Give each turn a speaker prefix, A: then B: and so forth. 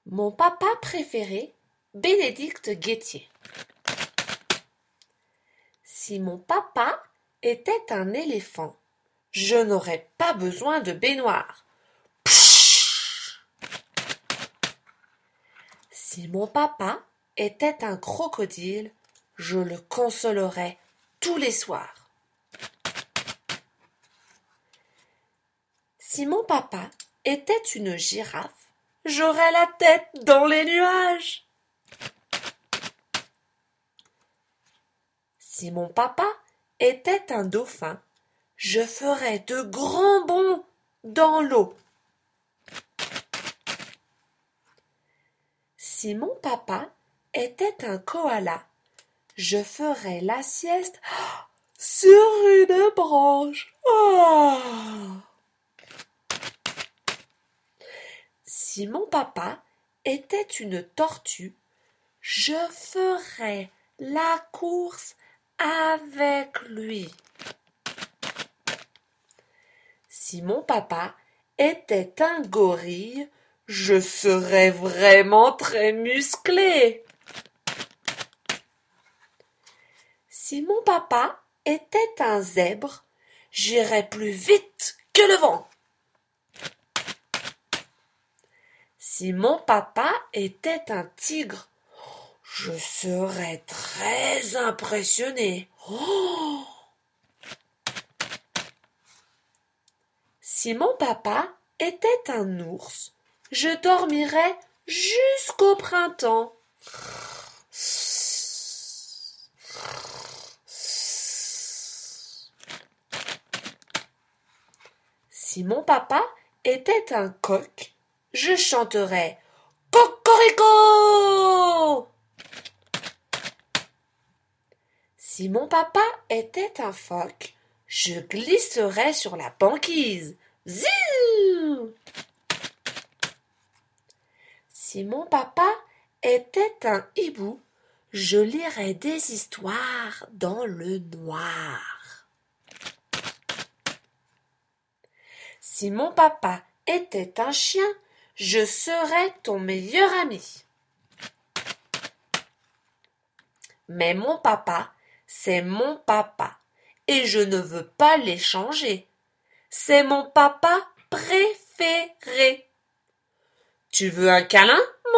A: Mon papa préféré, Bénédicte Guettier. Si mon papa était un éléphant, je n'aurais pas besoin de baignoire. Pshhh. Si mon papa était un crocodile, je le consolerais tous les soirs. Si mon papa était une girafe, j'aurais la tête dans les nuages. Si mon papa était un dauphin, je ferais de grands bonds dans l'eau. Si mon papa était un koala, je ferais la sieste sur une branche. Oh. Si mon papa était une tortue, je ferais la course avec lui. Si mon papa était un gorille, je serais vraiment très musclé. Si mon papa était un zèbre, j'irais plus vite que le vent. Si mon papa était un tigre, je serais très impressionné. Oh. Si mon papa était un ours, je dormirais jusqu'au printemps. Si mon papa était un coq, je chanterais Cocorico. Si mon papa était un phoque, je glisserais sur la banquise. Ziou! Si mon papa était un hibou, je lirais des histoires dans le noir. Si mon papa était un chien, je serais ton meilleur ami. Mais mon papa, c'est mon papa, et je ne veux pas l'échanger. C'est mon papa préféré. Tu veux un câlin, mon lapin ?